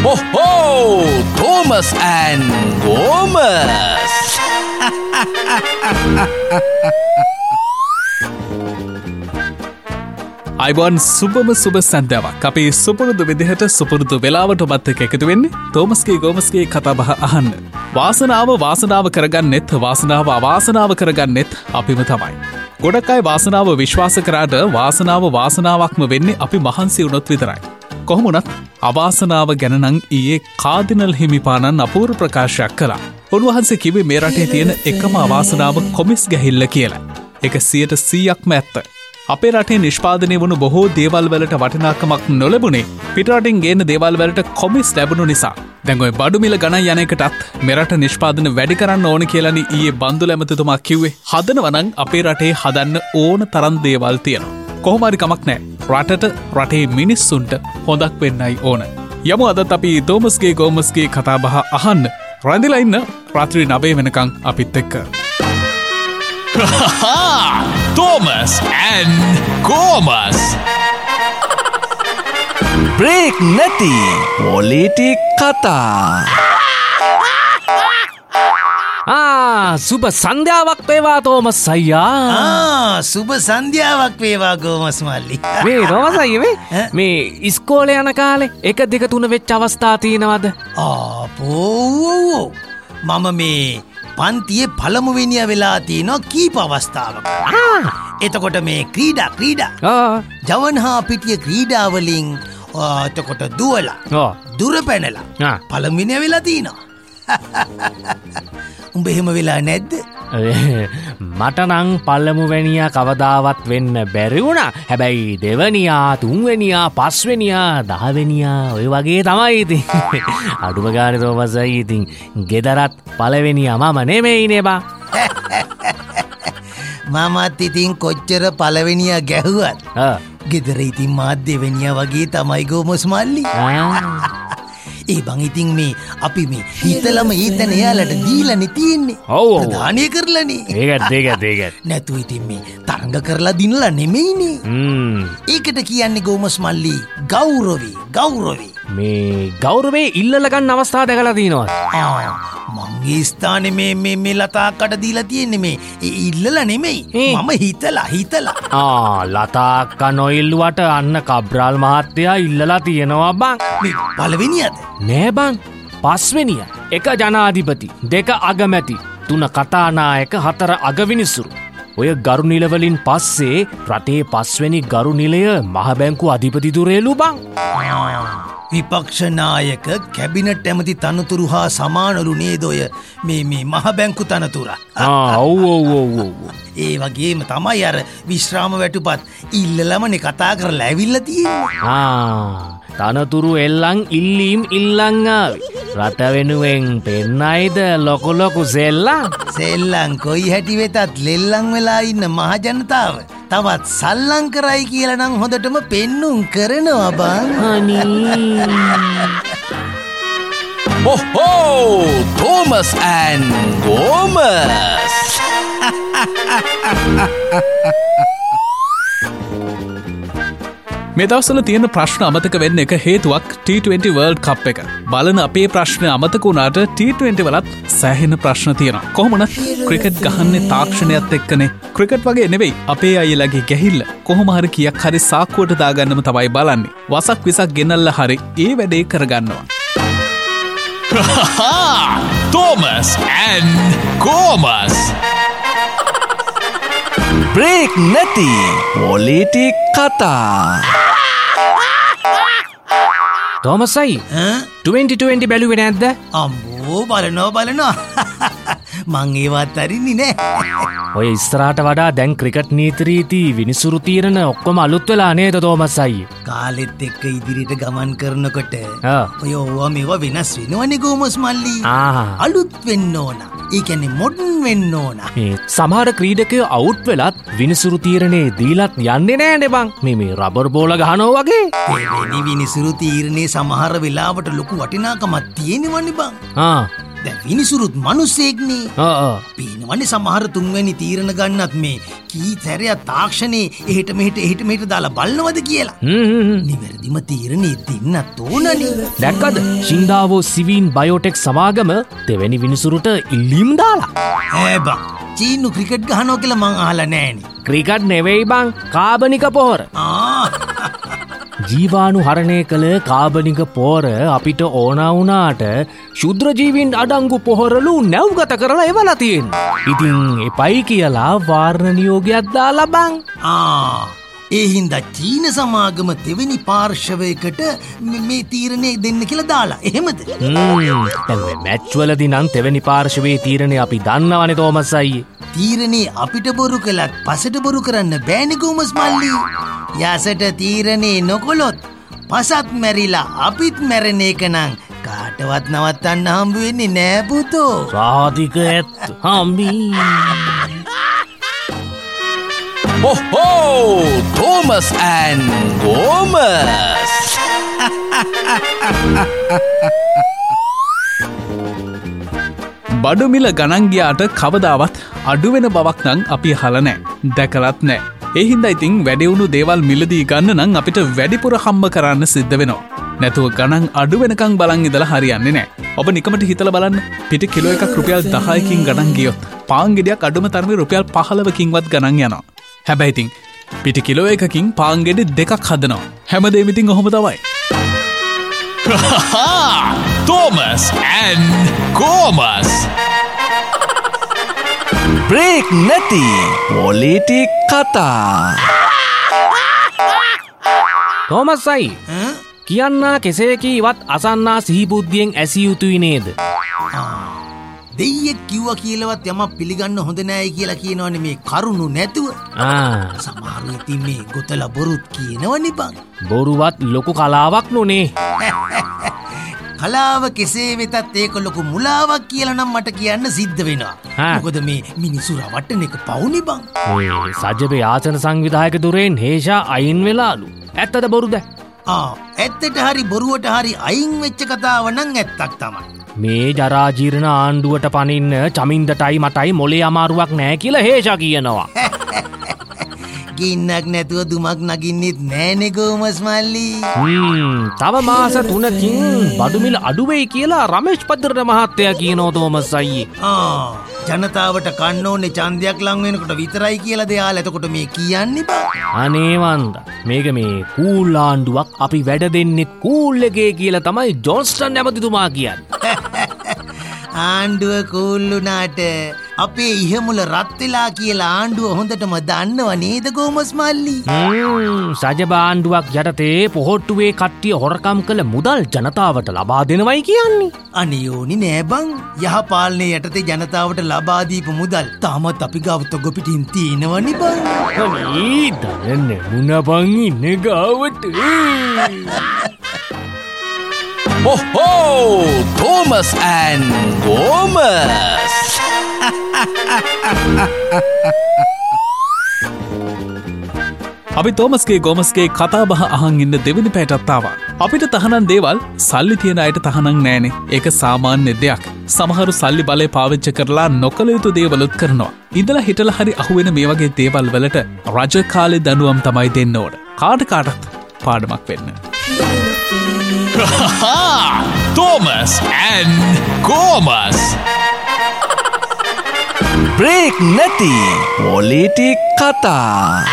Oh, Thomas and Gomas. අයිබෝන් සුබම සුබ සන්ධ්‍යාවක්. අපේ සුපුරුදු විදිහට සුපුරුදු වෙලාවට ඔබත් එක්ක එකතු වෙන්නේ තෝමස්ගේ ගෝමස්ගේ කතා බහ අහන්න. වාසනාව කරගන්නෙත් වාසනාව අවාසනාව කරගන්නෙත් අපිම තමයි. ගොඩක් අය වාසනාව විශ්වාස කරාට වාසනාවක්ම වෙන්නේ අපි මහන්සි වුණොත් විතරයි. කොහොම වුණත් අවාසනාව ගැන නම් ඊයේ කාදිනල් හිමිපාණන් අපූර්ව ප්‍රකාශයක් කළා. උන්වහන්සේ කිව්වේ මේ රටේ තියෙන එකම අවාසනාව කොමිස් ගැහිල්ල කියලා. ඒක 100%ක්ම ඇත්ත. අපේ රටේ නිෂ්පාදනය වුණු බොහෝ දේවල් වලට වටිනාකමක් නොලැබුණේ පිටරටින් ගේන දේවල් වලට කොමිස් ලැබුණු නිසා. දැන් ඔය බඩු මිල ගණන් යන එකටත් මෙරට නිෂ්පාදන වැඩි කරන්න ඕන කියලානේ ඊයේ බන්දුල ඇමතිතුමා කිව්වේ. හදනවා නම් අපේ රටේ හදන්න ඕන තරම් දේවල් තියෙනවා. කොහොම හරි කමක් නැහැ. රටේ මිනිස්සුන්ට හොඳක් වෙන්නයි ඕන. යමු අදත් අපි තෝමස්ගේ ගෝමස්ගේ කතා බහ අහන්න. රැඳිලා ඉන්න රාත්‍රී 9 වෙනකන් අපිත් එක්ක. Thomas and Gomas. Break නැති පොලිටික් කතා. සුබ සන්ධ්‍යාවක් වේවා තෝමස් අයියා. සුබ සන්ධ්‍යාවක් වේවා ගෝමස් මල්ලි. මේ තෝමස් අයියා මේ ඉස්කෝලේ යන කාලේ 1 2 3 වෙච්ච අවස්ථා තියෙනවද? ආපෝ මම මේ පන්තියේ පළමුවෙනිය වෙලා තියෙනවා කීප අවස්ථාවක. එතකොට මේ ක්‍රීඩා ජවන් හා පිටිය ක්‍රීඩාවලින් එතකොට දුවලා දුර පැනලා පළමුවෙනිය වෙලා තියෙනවා. උඹ එහෙම වෙලා නැද්ද? මට නම් පළමුවැනියා කවදාවත් වෙන්න බැරි වුණා. හැබැයි දෙවනියා, තුන්වැනියා, පස්වැනියා, 10 වෙනියා ඔය වගේ තමයි ඉතින්. අඩුම ගානේ තෝමස් අයියා ඉතින් ගෙදරත් පළවෙනියා මම නෙමෙයිනේ බා. මමත් ඉතින් කොච්චර පළවෙනියා ගැහුවත් ගෙදර ඉතින් මාත් දෙවනියා වගේ තමයි ගෝමස් මල්ලි. ඒ බං ඉතින් මේ අපි මේ හිතලම ඊතන එයාලට දීලානේ තියෙන්නේ. ප්‍රදානය කරලානේ. ඒකත්. නැතු ඉතින් මේ තරඟ කරලා දිනලා නෙමෙයිනේ. ඒකට කියන්නේ ගෝමස් මල්ලි ගෞරවි. මේ ගෞරවේ ඉල්ලලා ගන්න අවස්ථා දැකලා තියෙනවා. මංගේ ස්ථානේ මේ ලතාක්කට දීලා තියෙන්නේ මේ ඉල්ලලා නෙමෙයි. මම හිතලා. ලතාක්ක නොඉල්ලුවට අන්න කබ්‍රාල් මහත්තයා ඉල්ලලා තියෙනවා බං. මේ පළවෙනියද? නෑ බං. 5 වෙනිය. 1 ජනාධිපති, 2 අගමැති, 3 කතානායක, 4 අගවිනිසුරු. ඔය ගරු නිල වලින් පස්සේ රටේ 5 වෙනි ගරු නිලය මහ බැංකුව අධිපති දුරේලු බං. විපක්ෂ නායක කැබිනට් ඇමති තනතුරු හා සමානලු නේද ඔය මේ මහ බැංකු තනතුර. ඔව්. ඒ වගේම තමයි අර විශ්‍රාම වැටුපත් ඉල්ලලමනේ කතා කරලා ඇවිල්ලා තියෙන්නේ. තනතුරු එල්ලන් ඉල්ලීම් ඉල්ලන් ආවේ. රට වෙනුවෙන් පෙන්නයිද ලොකු සෙල්ලම් කොයි හැටි වෙතත් ලෙල්ලන් වෙලා ඉන්න මහ ජනතාව තවත් සල්ලං කරයි කියලා නම් හොඳටම පෙන්නුම් කරනවා බං. Thomas and Gomas. මේ දවස්වල තියෙන ප්‍රශ්න අමතක වෙන්න එක හේතුවක් T20 World Cup එක. බලන අපේ ප්‍රශ්න අමතක වුණාට T20 වලත් සෑහෙන ප්‍රශ්න තියෙනවා. කොහොමද ක්‍රිකට් ගහන්නේ තාක්ෂණයත් එක්කනේ. ක්‍රිකට් වගේ නෙවෙයි අපේ අයියලාගේ ගැහිල්ල. කොහොම හරි කීයක් හරි සාක්කුවට දාගන්නම තමයි බලන්නේ. වසක් විසක් ගෙනල්ලා හරි ඒ වැඩේ කරගන්නවා. Thomas and Gomas. Break නැති පොලිටික් කතා. තෝමස් අයියා 2020 බැලුවේ නැද්ද? අම්බෝ බලනවා. මං ඒවත් අරින්නේ නෑ. ඔය ඉස්සරහට වඩා දැන් ක්‍රිකට් නීති රීති විනිසුරු තීරණ ඔක්කොම අලුත් වෙලා නේද තෝමස් අයියා? කාලෙත් එක්ක ඉදිරියට ගමන් කරනකොට ඔය ඕවා මේවා වෙනස් වෙනවනේ ගෝමස් මල්ලි. අලුත් වෙන්න ඕන. ඒ කියන්නේ මොඩර්න් වෙන්න ඕන. මේ සමහර ක්‍රීඩකයෝ අවුට් වෙලත් විනිසුරු තීරණේ දීලත් යන්නේ නෑනේ බං. මේ රබර් බෝල ගහනවා වගේ. ඒ විනිසුරු තීරණේ සමහර වෙලාවට ලොකු වටිනාකමක් තියෙනවනේ බං. දැන් විනිසුරුත් මිනිස්සෙක්නේ. පේනවනේ සමහර තුන්වැනි තීරණ ගන්නත් මේ කී සැරයක් තාක්ෂණේ එහෙට මෙහෙට දාලා බලනවද කියලා. නිවැරදිම තීරණේ දෙන්නත් ඕනනේ. දැක්කද? ශින්දාවෝ සිවින් බයෝටෙක් සමාගම දෙවැනි විනිසුරුට ඉල්ලීම් දාලා. බං චීනු ක්‍රිකට් ගහනවා කියලා මං අහලා නෑනේ. ක්‍රිකට් නෙවෙයි බං, කාබනික පොහොර. ජීවාණු හරණය කළ කාබනික පොහොර අපිට ඕන වුණාට ශුද්‍ර ජීවීන් අඩංගු පොහොරලු නැව්ගත කරලා එවලා තියෙනවා. ඉතින් එපයි කියලා වාරණ නියෝගයක් දාලා බං. ඒ හින්දා චීන සමාගම දෙවෙනි පාර්ශවයකට මේ තීරණය දෙන්න කියලා දාලා. එහෙමද? මැච් වලදී නම් දෙවෙනි පාර්ශවයේ තීරණය අපි දන්නවනේ තෝමස් අයියේ. තීරණේ අපිට බොරු කළත් පසට බොරු කරන්න බෑනේ ගෝමස් මල්ලි. යසට තීරණේ නොකොලොත් පසත් මැරිලා අපිත් මැරෙන එක නම් කාටවත් නවත්තන්න හම්බ වෙන්නේ නෑ පුතෝ. සාධික ඇත්ත හම්බී. Thomas and Gomas. බඩු මිල ගණන් ගියාට කවදාවත් අඩුවෙන බවක් නම් අපි අහලා නැහැ. දැකලත් නැහැ. ඒ හින්දා ඉතින් වැඩි වුණු දේවල් මිලදී ගන්න නම් අපිට වැඩිපුර හම්බ කරන්න සිද්ධ වෙනවා. නැතුව ගණන් අඩු වෙනකන් බලන් ඉඳලා හරියන්නේ නැහැ. ඔබ නිකමට හිතලා බලන්න පිටි කිලෝ එකක් රුපියල් 10කින් ගණන් ගියොත් පාන් ගෙඩියක් අඩුම තරමේ රුපියල් 15කින්වත් ගණන් යනවා. හැබැයි ඉතින් පිටි කිලෝ එකකින් පාන් ගෙඩි දෙකක් හදනවා. හැමදේම ඉතින් ඔහොම තමයි. Thomas and Gomas. Break නැති පොලිටික් කතා. තෝමස් අයි කියන්නා කෙසේ කීවත් අසන්නා සිහිබුද්ධියෙන් ඇසිය යුතුයි නේද? දෙයියෙක් කිව්වා කියලාවත් යමක් පිළිගන්න හොඳ නෑ කියලා කියනවනේ මේ කරුණු නැතුව. සමහරු ඉතින් මේ ගොතලා බොරුත් කියනවනේ බං. බොරුවත් ලොකු කලාවක් නොනේ. කලාව කෙසේ වෙතත් ඒක ලොකු මුලාවක් කියලා නම් මට කියන්න සිද්ධ වෙනවා. මොකද මේ මිනිස්සු රවට්ටන එක පවුනේ බං. මේ සජ්ජබේ ආසන සංවිධායක දුරෙන් හේෂා අයින් වෙලාලු. ඇත්තද බොරුද? ඇත්තට හරි බොරුවට හරි අයින් වෙච්ච කතාව නම් ඇත්තක් තමයි. මේ ජරාජීර්ණ ආණ්ඩුවට පනින්න චමින්දටයි මටයි මොලේ අමාරුවක් නෑ කියලා හේෂා කියනවා. ගින්නක් නැතුව දුමක් නගින්නෙත් නෑනේ ගෝමස් මල්ලි. තව මාස 3කින් බඩුමිල අඩු වෙයි කියලා රමේෂ් පද්දරට මහත්තයා කියනවා තෝමස් අයියේ. ජනතාවට කන්න ඕනේ ඡන්දයක් ලං වෙනකොට විතරයි කියලා දෙයාල එතකොට මේ කියන්නේ බං. අනේ වන්ද මේක මේ කූල් ආණ්ඩුවක් අපි වැඩ දෙන්නේ කූල් එකේ කියලා තමයි ජොන්ස්ටන් ඇමතිතුමා කියන්නේ. ආණ්ඩුව කූල් වුණාට අපේ ඉහමුල රත් වෙලා කියලා ආණ්ඩුව හොඳටම දන්නව නේද ගෝමස් මල්ලි? සජබ ආණ්ඩුවක් යටතේ පොහොට්ටුවේ කට්ටිය හොරකම් කළ මුදල් ජනතාවට ලබා දෙනවයි කියන්නේ. අනේ ඕනි නෑ බං. යහපාලනයේ යටතේ ජනතාවට ලබා දීපු මුදල් තාමත් අපි ගාව තොග පිටින් තියෙනවනේ බං. අනේ දන්නේ මුණ බං ඉන්නේ ගාවට. Thomas and Gomas. අපි තෝමස්ගේ ගෝමස්ගේ කතා බහ අහන් ඉන්න දෙවෙනි පැයටත් ආවා. අපිට තහනම් දේවල් සල්ලි තියෙන අයට තහනම් නෑනේ. ඒක සාමාන්‍ය දෙයක්. සමහරු සල්ලි බලය පාවිච්චි කරලා නොකළ යුතු දේවලුත් කරනවා. ඉඳලා හිටලා හරි අහුවෙන මේ වගේ දේවල් වලට රජ කාලේ දඬුවම් තමයි දෙන්න ඕන. කාටත් පාඩමක් වෙන්න. Thomas and Gomas. Break නැති පොලිටික් කතා.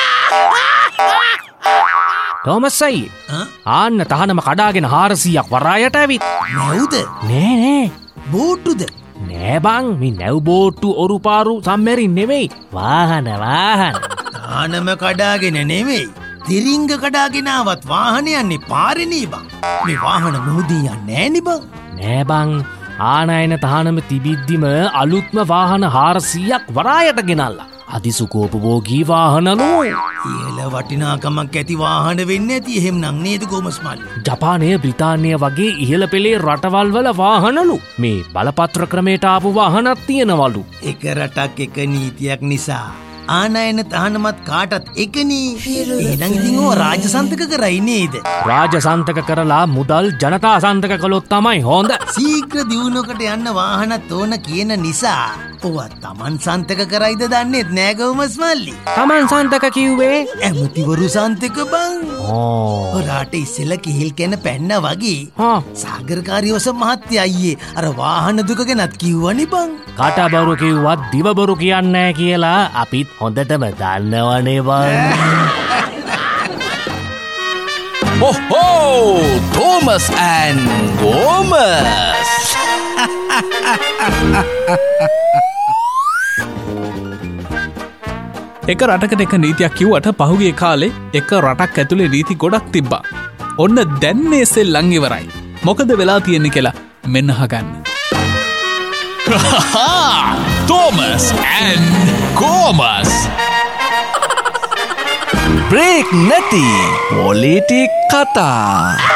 තෝමස් අයි ආන්න තහනම කඩාගෙන 400ක් වරායට ඇවිත්. නැවුද? නෑ බෝට්ටුද? නෑ බං මේ නැව් බෝට්ටු ඔරුපාරු සම්මැරින් නෙවෙයි වාහන. තහනම කඩාගෙන නෙවෙයි තිරිංග කඩාගෙනාවත් වාහන යන්නේ පාරේනේ බං. මේ වාහන මුහුදින් යන්නේ නෑනේ බං. නෑ බං ආනයන තහනම තිබිද්දිම අලුත්ම වාහන 400ක් වරායට ගෙනල්ලා. අධිසුකෝපභෝගී වාහනලු. ඉහළ වටිනාකමක් ඇති වාහන වෙන්නේ නැති එහෙම නම් නේද ගෝමස් මල්ලි? ජපානය බ්‍රිතාන්‍ය වගේ ඉහළ පෙළේ රටවල් වල වාහනලු. මේ බලපත්‍ර ක්‍රමයට ආපු වාහනක් තියෙනවලු. එක රටක් එක නීතියක් නිසා ආනයන තහනමත් කාටත් එකනේ. එහෙනම් ඉතින් ඕ රාජසන්තක කරයි නේද? රාජසන්තක කරලා මුදල් ජනතා සන්තක කළොත් තමයි හොඳ. සීක්‍ර දියුණුවකට යන්න වාහනත් ඕන කියන නිසා ඔවා තමන් සන්තක කරයිද දන්නෙත් නෑ ගෝමස් මල්ලි. තමන් සන්තක කිව්වේ ඇමතිවරු සන්තක බං. ඔරාට ඉස්සෙල්ල කිහිල් කැන පැන්න වගේ සාගරකාරියෝස මහත්තය අයියේ අර වාහන දුක ගැනත් කිව්වනි බං. කටබරු කිව්වත් දිවබරු කියන්නේ කියලා අපිත් හොඳටම දන්නවනේ බං. Ho Thomas and Gomas. එක රටකට එක නීතියක් කිව්වට පහුගිය කාලේ එක රටක් ඇතුලේ නීති ගොඩක් තිබ්බා. ඔන්න දැන් මේ සෙල්ලම් ඉවරයි. මොකද වෙලා තියෙන්නේ කියලා මෙන්න අහගන්න. Thomas and Gomas. Break නැති පොලිටික් කතා.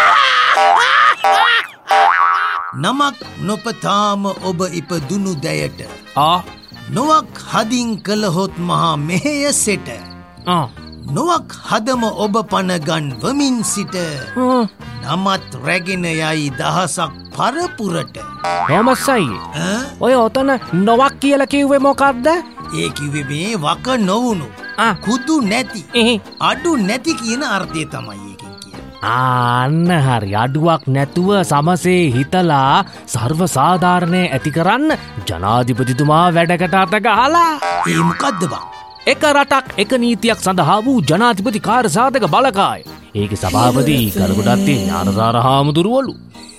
නමක් නොපතාම ඔබ ඉපදුණු දැයට නොවක් හදින් කළහොත් මහා මෙහෙය සෙට. නොවක් හදම ඔබ පනගන්වමින් සිට නමත් රැගෙන යයි දහසක් පරපුරට. හොමස්සයි ඔය ඔතන නොවක් කියල කිව්වේ මොකක්ද? ඒ කිව්වේ මේ වක නොවුණු කුදු නැති අඩු නැති කියන අර්ථය තමයි ඒකෙන් කියන්නේ. අන්න හරි අඩුවක් නැතුව සමසේ හිතලා සර්ව සාධාරණය ඇති කරන්න ජනාධිපතිතුමා වැඩකට අත ගහලා. ඒ මොකද්ද බං? එක රටක් එක නීතියක් සඳහා වූ ජනාධිපති කාර්යසාධක බලකාය. ඒකේ සභාපති කලගොඩත්තේ ඥානසාර හාමුදුරුවලු.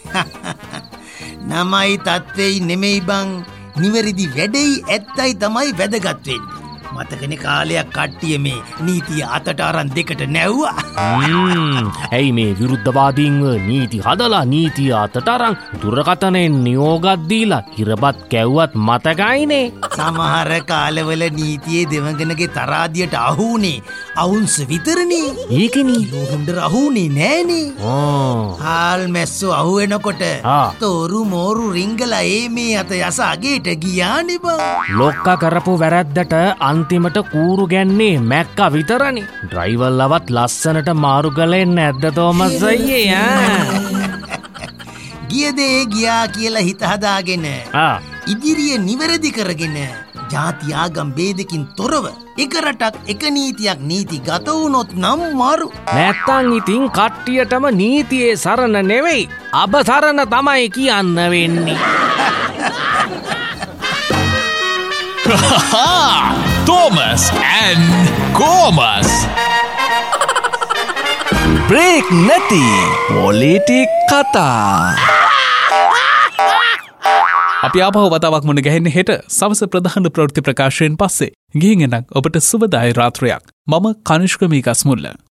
නමයි තත්වෙයි නෙමෙයි බං, නිවැරදි වැඩෙයි ඇත්තයි තමයි වැදගත් වෙන්නේ. මතකනේ කාලයක් කට්ටිය මේ නීතිය අතට අරන් දෙකට නැව්වා. ඇයි මේ විරුද්ධවාදීන්ව නීති හදලා නීතිය අතට අරන් දුරකථනයෙන් නියෝගත් දීලා හිරබත් කැව්වත් මතකයිනේ. සමහර කාලවල නීතියේ දෙවඟනගේ තරාදියට අහුනේ අවුන්ස් විතරනේ. ඒකනේ හොඳට අහුනේ නෑනේ. හාල් මැස්සෝ අහුවෙනකොට තෝරු මෝරු රිංගලා ඒ මේ අත යස අගේට ගියානේ බං. ලොක්කා කරපු වැරද්දට අන්තිමට කූරු ගැන්නේ මැක්ක විතරනි. ඩ්‍රයිවර්ලවත් ලස්සනට මාරු කළේ නැද්ද තෝමස් අයියේ? ගියදේ ගියා කියලා හිත හදාගෙන ඉදිරිය නිවැරදි කරගෙන ජාති ආගම් ભેදකින් තොරව එක රටක් එක නීතියක් නීති ගත වුණොත් නම් මාරු. නැත්තං ඉතින් කට්ටියටම නීතියේ සරණ නෙවෙයි අබසරණ තමයි කියන්න වෙන්නේ. Thomas and Gomas. Break නැති පොලිටික් කතා. අපි ආපහු වතාවක් මුණ ගැහෙන්නේ හෙට සවස ප්‍රධාන ප්‍රවෘත්ති ප්‍රකාශයෙන් පස්සේ. ගිහින් එනක් ඔබට සුබදායි රාත්‍රියක්. මම කනිෂ්ක මීගස්මුල්ල.